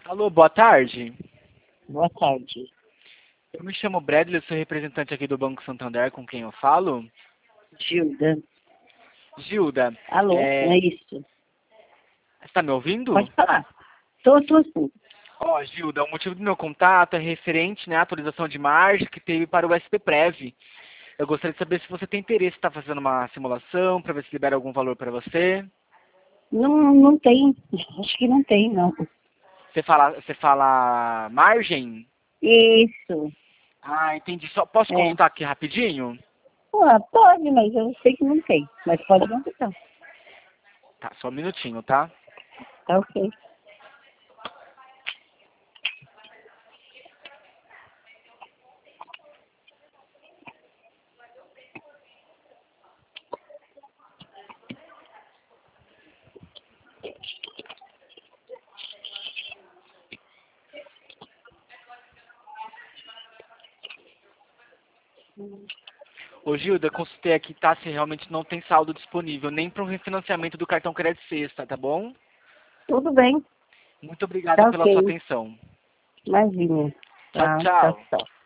Alô, boa tarde. Boa tarde. Eu me chamo Bradley, sou representante aqui do Banco Santander, com quem eu falo. Gilda. Gilda, Alô, é isso. você está me ouvindo? Pode falar. Tô sim. Ó, Gilda, o motivo do meu contato é referente, né, à atualização de margem que teve para o SPPrev. Eu gostaria de saber se você tem interesse em estar fazendo uma simulação para ver se libera algum valor para você. Não tem. Acho que não tem, não. Você fala margem? Isso. Ah, entendi. Só posso É. consultar aqui rapidinho? Pode, mas eu sei que não tem. Mas pode consultar. Tá, só um minutinho, tá? Tá ok. Ô Gilda, consultei aqui, tá? Se realmente não tem saldo disponível, nem para um refinanciamento do cartão Crédito Sexta, tá bom? Tudo bem. Muito obrigado Tá pela sua ok. atenção. Imagina. Tchau, Tá, tchau. tchau.